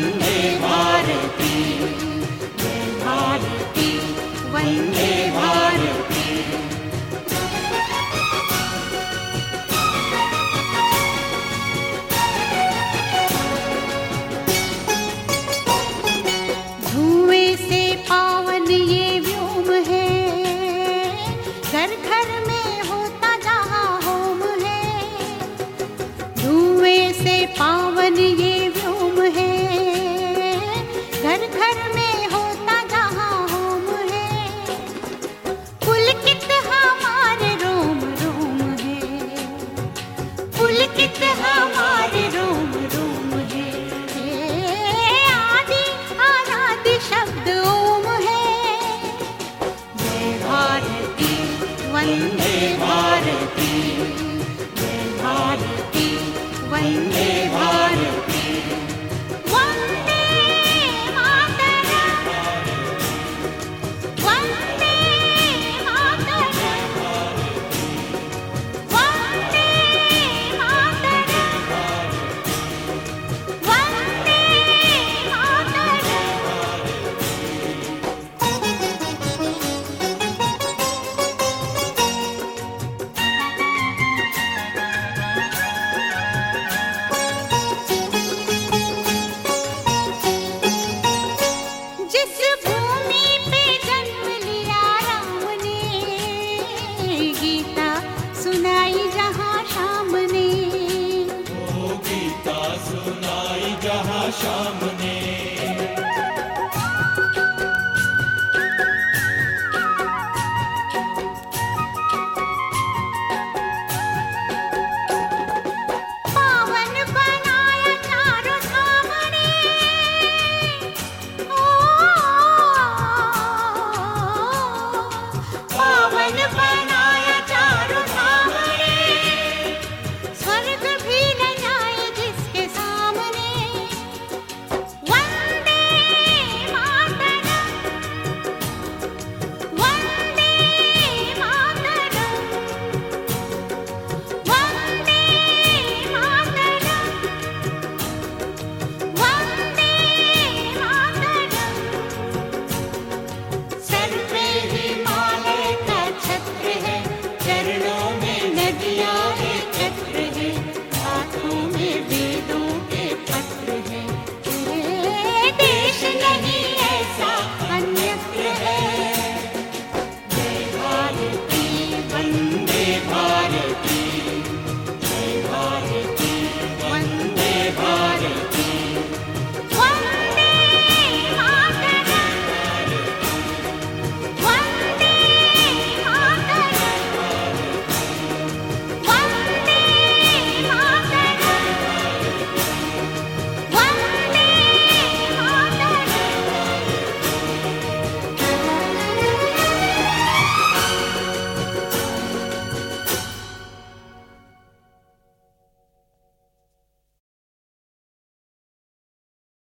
वंदे भारती, जय भारती, वंदे भारती। धुएं से पावन ये व्योम है, घर घर में होता जहाँ होम है। धुएं से पावन ये व्योम है, घर घर में होता जहाँ होम है। पुलकित हमारे रोम रोम है, पुलकित हमारे रोम रोम है। आदि आराध्य शब्द ओम है। जय भारती, वंदे भारती, जय भारती, वंदे भारती। वंदे मातरम, वंदे मातरम, वंदे मातरम, वंदे मातरम। जिस भूमि पे जन्म लिया राम ने, गीता सुनाई जहाँ शाम ने। ओ गीता सुनाई जहाँ शाम ने,